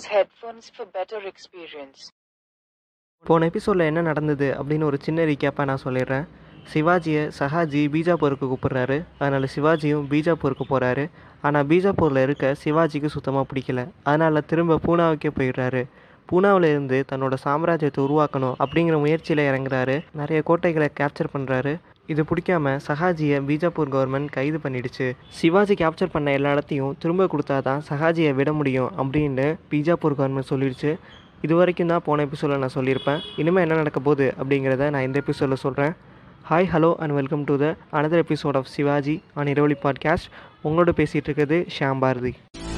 Use headphones for better experience. போன எபிசோடில் என்ன நடந்தது அப்படின்னு ஒரு சின்ன ரீகேப்பாக நான் சொல்லிடுறேன். சிவாஜியை சஹாஜி பீஜாப்பூருக்கு கூப்பிட்றாரு. அதனால் சிவாஜியும் பீஜாப்பூருக்கு போகிறாரு. ஆனால் பீஜாப்பூரில் இருக்க சிவாஜிக்கு சுத்தமாக பிடிக்கல. அதனால் திரும்ப பூனாவுக்கே போயிடுறாரு. பூனாவில் இருந்து தன்னோட சாம்ராஜ்யத்தை உருவாக்கணும் அப்படிங்கிற முயற்சியில் இறங்குறாரு. நிறைய கோட்டைகளை கேப்சர் பண்ணுறாரு. இது பிடிக்காம சஹாஜியை பீஜாப்பூர் கவர்மெண்ட் கைது பண்ணிடுச்சு. சிவாஜி கேப்சர் பண்ண எல்லா இடத்தையும் திரும்ப கொடுத்தா தான் சஹாஜியை விட முடியும் அப்படின்னு பீஜாப்பூர் கவர்மெண்ட் சொல்லிடுச்சு. இது வரைக்கும் தான் போன எபிசோடில் நான் சொல்லியிருப்பேன். இனிமேல் என்ன நடக்க போகுது அப்படிங்கிறத நான் இந்த எபிசோடில் சொல்கிறேன். Hi, hello and welcome to the another episode of Shivaji on Iravali podcast. உங்களோட பேசிகிட்டு இருக்கிறது ஷியாம் பாரதி.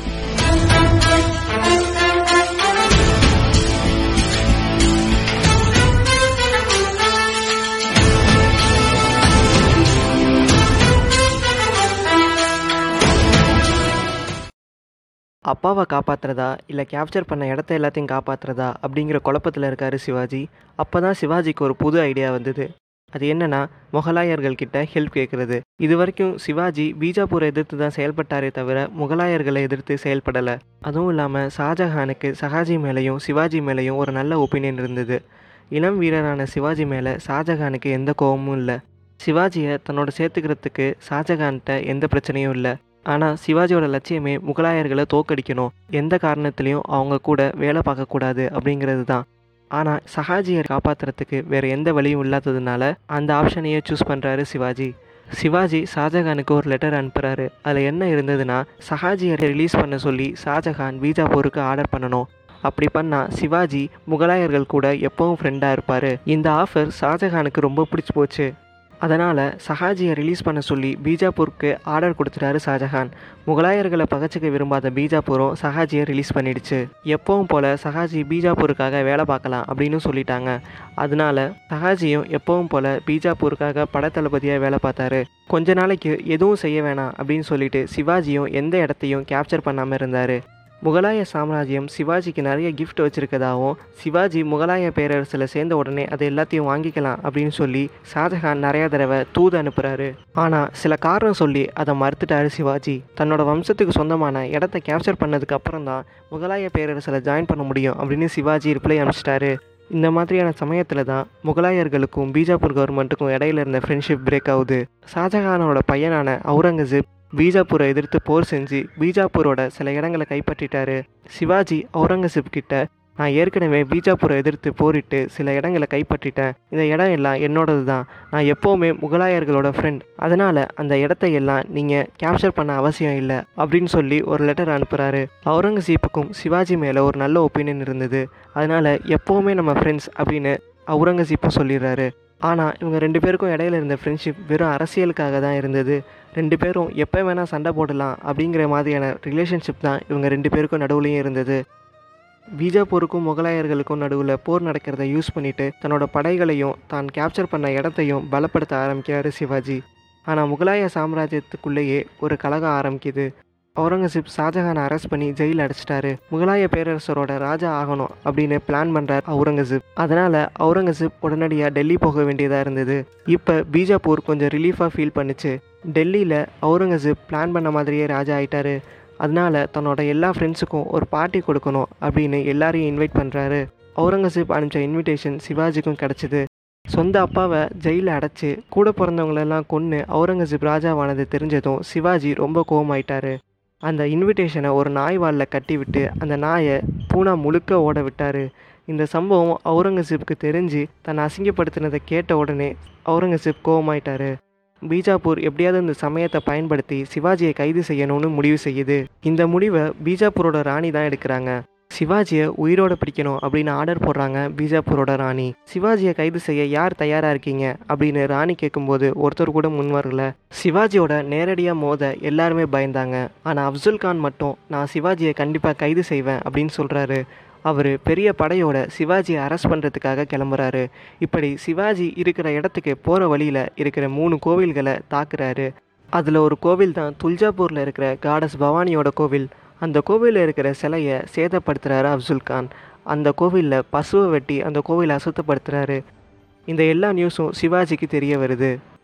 அப்பாவை காப்பாற்றுறதா இல்லை கேப்சர் பண்ண இடத்த எல்லாத்தையும் காப்பாற்றுறதா அப்படிங்கிற குழப்பத்தில் இருக்கார் சிவாஜி. அப்போ தான் சிவாஜிக்கு ஒரு புது ஐடியா வந்தது. அது என்னென்னா, முகலாயர்கள்கிட்ட ஹெல்ப் கேட்குறது. இது வரைக்கும் சிவாஜி பீஜாப்பூரை எதிர்த்து தான் செயல்பட்டாரே தவிர முகலாயர்களை எதிர்த்து செயல்படலை. அதுவும் இல்லாமல் ஷாஜஹானுக்கு சஹாஜி மேலேயும் சிவாஜி மேலேயும் ஒரு நல்ல ஒப்பீனியன் இருந்தது. இளம் வீரரான சிவாஜி மேலே ஷாஜஹானுக்கு எந்த கோபமும் இல்லை. சிவாஜியை தன்னோட சேர்த்துக்கிறதுக்கு ஷாஜஹான்கிட்ட எந்த பிரச்சனையும் இல்லை. ஆனால் சிவாஜியோட லட்சியமே முகலாயர்களை தோக்கடிக்கணும், எந்த காரணத்துலேயும் அவங்க கூட வேலை பார்க்கக்கூடாது அப்படிங்கிறது தான். ஆனால் சஹாஜியை காப்பாற்றுறதுக்கு வேறு எந்த வழியும் இல்லாததுனால அந்த ஆப்ஷனையே சூஸ் பண்ணுறாரு சிவாஜி. சிவாஜி ஷாஜஹானுக்கு ஒரு லெட்டர் அனுப்புகிறாரு. அதில் என்ன இருந்ததுன்னா, சஹாஜியை ரிலீஸ் பண்ண சொல்லி ஷாஜஹான் பீஜாப்பூருக்கு ஆர்டர் பண்ணணும். அப்படி பண்ணால் சிவாஜி முகலாயர்கள் கூட எப்பவும் ஃப்ரெண்டாக இருப்பார். இந்த ஆஃபர் ஷாஜஹானுக்கு ரொம்ப பிடிச்சி போச்சு. அதனால் சஹாஜியை ரிலீஸ் பண்ண சொல்லி பீஜாப்பூருக்கு ஆர்டர் கொடுத்துட்டாரு ஷாஜஹான். முகலாயர்களை பகச்சிக்க விரும்பாத பீஜாப்பூரும் சஹாஜியை ரிலீஸ் பண்ணிடுச்சு. எப்பவும் போல் சஹாஜி பீஜாப்பூருக்காக வேலை பார்க்கலாம் அப்படின்னு சொல்லிட்டாங்க. அதனால சஹாஜியும் எப்பவும் போல் பீஜாப்பூருக்காக படத்தளபதியாக வேலை பார்த்தாரு. கொஞ்ச நாளைக்கு எதுவும் செய்ய வேணாம் அப்படின்னு சொல்லிட்டு சிவாஜியும் எந்த இடத்தையும் கேப்சர் பண்ணாமல் இருந்தார். முகலாய சாம்ராஜ்யம் சிவாஜிக்கு நிறைய கிஃப்ட் வச்சுருக்கதாகவும், சிவாஜி முகலாய பேரரசில் சேர்ந்த உடனே அதை எல்லாத்தையும் வாங்கிக்கலாம் அப்படின்னு சொல்லி ஷாஜஹான் நிறையா தடவை தூது அனுப்புகிறாரு. ஆனால் சில காரணம் சொல்லி அதை மறுத்துட்டாரு சிவாஜி. தன்னோட வம்சத்துக்கு சொந்தமான இடத்த கேப்சர் பண்ணதுக்கு அப்புறம் தான் முகலாய பேரரசில் ஜாயின் பண்ண முடியும் அப்படின்னு சிவாஜி ரிப்ளை அனுப்பிச்சிட்டாரு. இந்த மாதிரியான சமயத்தில் தான் முகலாயர்களுக்கும் பீஜாப்பூர் கவர்மெண்ட்டுக்கும் இடையில இருந்த ஃப்ரெண்ட்ஷிப் பிரேக் ஆகுது. ஷாஜஹானோட பையனான அவுரங்கசீப் பீஜாப்பூரை எதிர்த்து போர் செஞ்சு பீஜாப்பூரோட சில இடங்களை கைப்பற்றிட்டாரு. சிவாஜி அவுரங்கசீப் கிட்ட, நான் ஏற்கனவே பீஜாப்பூரை எதிர்த்து போரிட்டு சில இடங்களை கைப்பற்றிட்டேன், இந்த இடம் எல்லாம் என்னோடது தான், நான் எப்போவுமே முகலாயர்களோட ஃப்ரெண்ட், அதனால் அந்த இடத்த எல்லாம் நீங்கள் கேப்சர் பண்ண அவசியம் இல்லை அப்படின்னு சொல்லி ஒரு லெட்டர் அனுப்புகிறாரு. அவுரங்கசீப்புக்கும் சிவாஜி மேலே ஒரு நல்ல ஒப்பீனியன் இருந்தது. அதனால் எப்போவுமே நம்ம ஃப்ரெண்ட்ஸ் அப்படின்னு அவுரங்கசீப்பும் சொல்லிடுறாரு. ஆனால் இவங்க ரெண்டு பேருக்கும் இடையில இருந்த ஃப்ரெண்ட்ஷிப் வெறும் அரசியலுக்காக தான் இருந்தது. ரெண்டு பேரும் எப்போ வேணால் சண்டை போடலாம் அப்படிங்கிற மாதிரியான ரிலேஷன்ஷிப் தான் இவங்க ரெண்டு பேருக்கும் நடுவுலையும் இருந்தது. பீஜாப்பூருக்கும் முகலாயர்களுக்கும் நடுவில் போர் நடக்கிறத யூஸ் பண்ணிவிட்டு தன்னோட படைகளையும் தான் கேப்சர் பண்ண இடத்தையும் பலப்படுத்த ஆரம்பிக்கிறாரு சிவாஜி. ஆனால் முகலாய சாம்ராஜ்யத்துக்குள்ளேயே ஒரு கலகம் ஆரம்பிக்குது. அவுரங்கசீப் ஷாஜஹானை அரெஸ்ட் பண்ணி ஜெயில் அடைச்சிட்டாரு. முகலாய பேரரசரோட ராஜா ஆகணும் அப்படின்னு பிளான் பண்ணுறார் அவுரங்கசீப். அதனால் அவுரங்கசீப் உடனடியாக டெல்லி போக வேண்டியதாக இருந்தது. இப்போ பீஜாப்பூர் கொஞ்சம் ரிலீஃபாக ஃபீல் பண்ணுச்சு. டெல்லியில் அவுரங்கசீப் பிளான் பண்ண மாதிரியே ராஜா ஆயிட்டாரு. அதனால் தன்னோட எல்லா ஃப்ரெண்ட்ஸுக்கும் ஒரு பார்ட்டி கொடுக்கணும் அப்படின்னு எல்லாரையும் இன்வைட் பண்ணுறாரு. அவுரங்கசீப் அனுப்பிச்ச இன்விடேஷன் சிவாஜிக்கும் கிடச்சிது. சொந்த அப்பாவை ஜெயிலில் அடைச்சி கூட பிறந்தவங்களெல்லாம் கொன்று அவுரங்கசீப் ராஜாவானது தெரிஞ்சதும் சிவாஜி ரொம்ப கோவமாயிட்டாரு. அந்த இன்விடேஷனை ஒரு நாய் வாலில் கட்டி விட்டு அந்த நாயை பூனா முழுக்க ஓட விட்டார். இந்த சம்பவம் அவுரங்கசீப்புக்கு தெரிஞ்சு தன்னை அசிங்கப்படுத்தினதை கேட்ட உடனே அவுரங்கசீப் கோவமாயிட்டார். பீஜாப்பூர் எப்படியாவது இந்த சமயத்தை பயன்படுத்தி சிவாஜியை கைது செய்யணும்னு முடிவு செய்யுது. இந்த முடிவை பீஜாப்பூரோட ராணி தான் எடுக்கிறாங்க. சிவாஜியை உயிரோடு பிடிக்கணும் அப்படின்னு ஆர்டர் போடுறாங்க பீஜாப்பூரோட ராணி. சிவாஜியை கைது செய்ய யார் தயாராக இருக்கீங்க அப்படின்னு ராணி கேட்கும்போது ஒருத்தர் கூட முன் வரல. சிவாஜியோட நேரடியாக மோத எல்லாருமே பயந்தாங்க. ஆனால் அப்துல் கான் மட்டும், நான் சிவாஜியை கண்டிப்பாக கைது செய்வேன் அப்படின்னு சொல்கிறாரு. அவர் பெரிய படையோட சிவாஜியை அரெஸ்ட் பண்ணுறதுக்காக கிளம்புறாரு. இப்படி சிவாஜி இருக்கிற இடத்துக்கு போகிற வழியில் இருக்கிற 3 கோவில்களை தாக்குறாரு. அதில் ஒரு கோவில் தான் துல்ஜாப்பூரில் இருக்கிற காடஸ் பவானியோட கோவில். அந்த கோவிலில் இருக்கிற சிலையை சேதப்படுத்துகிறாரு அப்துல் கான். அந்த கோவிலில் பசுவை வெட்டி அந்த கோவிலை அசுத்தப்படுத்துகிறாரு. இந்த எல்லா நியூஸும் சிவாஜிக்கு தெரிய வருது.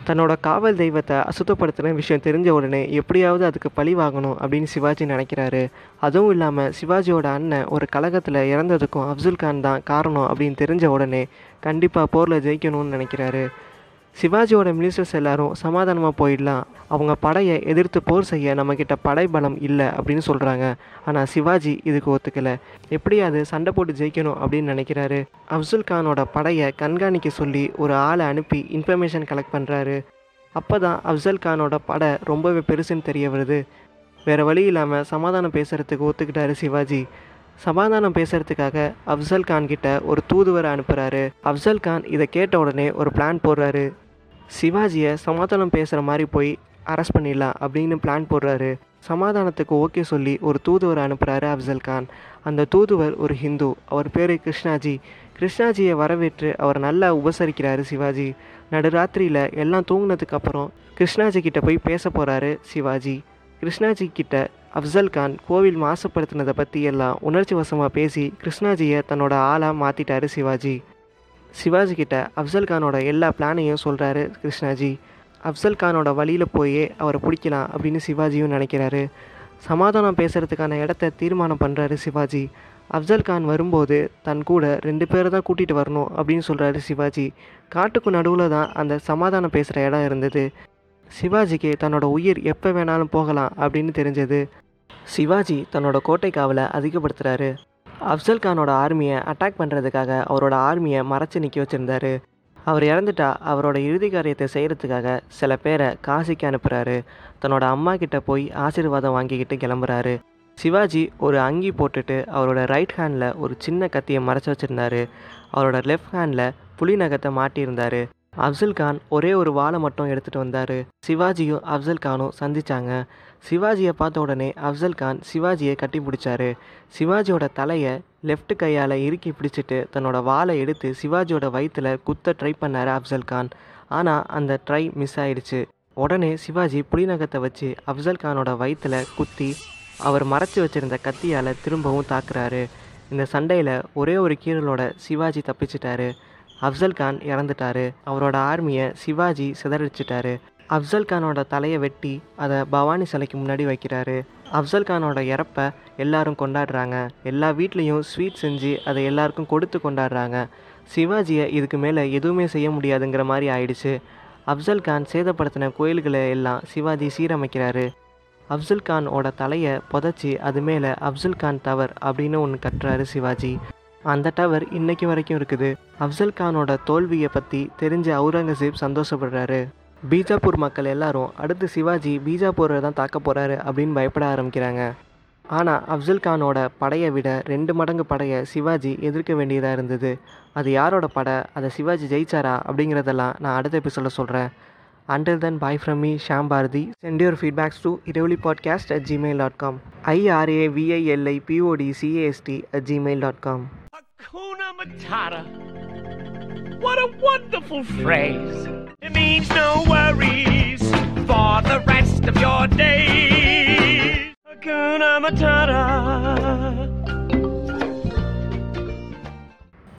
தன்னோட காவல் தெய்வத்தை அசுத்தப்படுத்தின விஷயம் தெரிஞ்ச உடனே எப்படியாவது அதுக்கு பழி வாங்கணும் அப்படின்னு சிவாஜி நினைக்கிறாரு. அதுவும் இல்லாமல் சிவாஜியோட அண்ணன் ஒரு கலகத்தில் இறந்ததுக்கும் அப்துல் கான் தான் காரணம் அப்படின்னு தெரிஞ்ச உடனே கண்டிப்பாக போரில் ஜெயிக்கணும்னு நினைக்கிறாரு. சிவாஜியோட மினிஸ்டர்ஸ் எல்லாரும் சமாதானமாக போயிடலாம், அவங்க படையை எதிர்த்து போர் செய்ய நம்மக்கிட்ட படை பலம் இல்லை அப்படின்னு சொல்கிறாங்க. ஆனால் சிவாஜி இதுக்கு ஒத்துக்கலை. எப்படியாவது சண்டை போட்டு ஜெயிக்கணும் அப்படின்னு நினைக்கிறாரு. அப்துல் கானோட படையை கண்காணிக்க சொல்லி ஒரு ஆளை அனுப்பி இன்ஃபர்மேஷன் கலெக்ட் பண்ணுறாரு. அப்போ தான் அப்துல் கானோட படை ரொம்பவே பெருசுன்னு தெரிய வருது. வேறு வழி இல்லாமல் சமாதானம் பேசுகிறதுக்கு ஒத்துக்கிட்டாரு சிவாஜி. சமாதானம் பேசுகிறதுக்காக அப்துல் கான் கிட்ட ஒரு தூதுவரை அனுப்புகிறாரு. அப்துல் கான் இதை கேட்ட உடனே ஒரு பிளான் போடுறாரு. சிவாஜியை சமாதானம் பேசுகிற மாதிரி போய் அரெஸ்ட் பண்ணிடலாம் அப்படின்னு பிளான் போடுறாரு. சமாதானத்துக்கு ஓகே சொல்லி ஒரு தூதுவரை அனுப்புகிறாரு அப்துல் கான். அந்த தூதுவர் ஒரு ஹிந்து, அவர் பேர் கிருஷ்ணாஜி. கிருஷ்ணாஜியை வரவேற்று அவர் நல்லா உபசரிக்கிறாரு சிவாஜி. நடுராத்திரியில் எல்லாம் தூங்கினதுக்கப்புறம் கிருஷ்ணாஜி கிட்ட போய் பேச போகிறாரு சிவாஜி. கிருஷ்ணாஜி கிட்ட அப்துல் கான் கோவில் மாசுபடுத்தினதை பற்றி எல்லாம் உணர்ச்சி வசமாக பேசி கிருஷ்ணாஜியை தன்னோட ஆளாக மாற்றிட்டாரு சிவாஜி. சிவாஜி கிட்ட அப்துல் கானோட எல்லா பிளானையும் சொல்கிறாரு கிருஷ்ணாஜி. அப்துல் கானோட வழியில் போயே அவரை பிடிக்கலாம் அப்படின்னு சிவாஜியும் நினைக்கிறாரு. சமாதானம் பேசுகிறதுக்கான இடத்த தீர்மானம் பண்ணுறாரு சிவாஜி. அப்துல் கான் வரும்போது தன் கூட 2 பேரை தான் கூட்டிகிட்டு வரணும் அப்படின்னு சொல்கிறாரு சிவாஜி. காட்டுக்கு நடுவில் தான் அந்த சமாதானம் பேசுகிற இடம் இருந்தது. சிவாஜிக்கு தன்னோட உயிர் எப்போ வேணாலும் போகலாம் அப்படின்னு தெரிஞ்சது. சிவாஜி தன்னோட கோட்டை காவலை அதிகப்படுத்துகிறாரு. அப்துல் கானோட ஆர்மியை அட்டாக் பண்ணுறதுக்காக அவரோட ஆர்மியை மறைச்சி நிற்க வச்சுருந்தாரு. அவர் இறந்துட்டா அவரோட இறுதி காரியத்தை செய்கிறதுக்காக சில பேரை காசிக்கு அனுப்புகிறாரு. தன்னோட அம்மா கிட்ட போய் ஆசீர்வாதம் வாங்கிக்கிட்டு கிளம்புறாரு. சிவாஜி ஒரு அங்கி போட்டுட்டு அவரோட ரைட் ஹேண்டில் ஒரு சின்ன கத்தியை மறைச்சி வச்சுருந்தாரு. அவரோட லெஃப்ட் ஹேண்டில் புலி நகத்தை மாட்டியிருந்தார். அப்துல் கான் ஒரே ஒரு வாளை மட்டும் எடுத்துகிட்டு வந்தார். சிவாஜியும் அப்துல் கானும் சந்தித்தாங்க. சிவாஜியை பார்த்த உடனே அப்துல் கான் சிவாஜியை கட்டி பிடிச்சாரு. சிவாஜியோட தலையை லெஃப்ட் கையால் இறுக்கி பிடிச்சிட்டு தன்னோட வாளை எடுத்து சிவாஜியோட வயிற்றில் குத்த ட்ரை பண்ணார் அப்துல் கான். ஆனால் அந்த ட்ரை மிஸ் ஆயிடுச்சு. உடனே சிவாஜி புலிநகத்தை வச்சு அப்துல் கானோட வயிற்றில் குத்தி அவர் மறைச்சி வச்சுருந்த கத்தியால் திரும்பவும் தாக்குறாரு. இந்த சண்டையில் ஒரே ஒரு கீறலோட சிவாஜி தப்பிச்சிட்டாரு. அப்துல் கான் இறந்துட்டாரு. அவரோட ஆர்மியை சிவாஜி சிதறடிச்சிட்டாரு. அப்துல் கானோட தலையை வெட்டி அதை பவானி சிலைக்கு முன்னாடி வைக்கிறாரு. அப்துல் கானோட இறப்பை எல்லாரும் கொண்டாடுறாங்க. எல்லா வீட்லேயும் ஸ்வீட் செஞ்சு அதை எல்லாருக்கும் கொடுத்து கொண்டாடுறாங்க. சிவாஜியை இதுக்கு மேலே எதுவுமே செய்ய முடியாதுங்கிற மாதிரி ஆயிடுச்சு. அப்துல் கான் சேதப்படுத்தின கோயில்களை எல்லாம் சிவாஜி சீரமைக்கிறாரு. அப்துல் கானோட தலையை புதைச்சி அது மேலே அப்துல் கான் டவர் அப்படின்னு ஒன்று கட்டுறாரு சிவாஜி. அந்த டவர் இன்னைக்கு வரைக்கும் இருக்குது. அப்துல் கானோட தோல்வியை பற்றி தெரிஞ்ச அவுரங்கசீப் சந்தோஷப்படுறாரு. பீஜாப்பூர் மக்கள் எல்லாரும் அடுத்து சிவாஜி பீஜாப்பூரை தான் தாக்க போகிறாரு அப்படின்னு பயப்பட ஆரம்பிக்கிறாங்க. ஆனால் அப்துல் கானோட படையை விட 2 மடங்கு படையை சிவாஜி எதிர்க்க வேண்டியதாக இருந்தது. அது யாரோட படை, அதை சிவாஜி ஜெயிச்சாரா அப்படிங்கிறதெல்லாம் நான் அடுத்த எபிசோடில் சொல்கிறேன். Until then, bye from me, Shyam Bharati. Send your feedbacks to iravulipodcast@gmail.com. IRAVILIPODCAST@gmail.com. Hakuna Matata. What a wonderful phrase. It means no worries for the rest of your days. Hakuna Matata.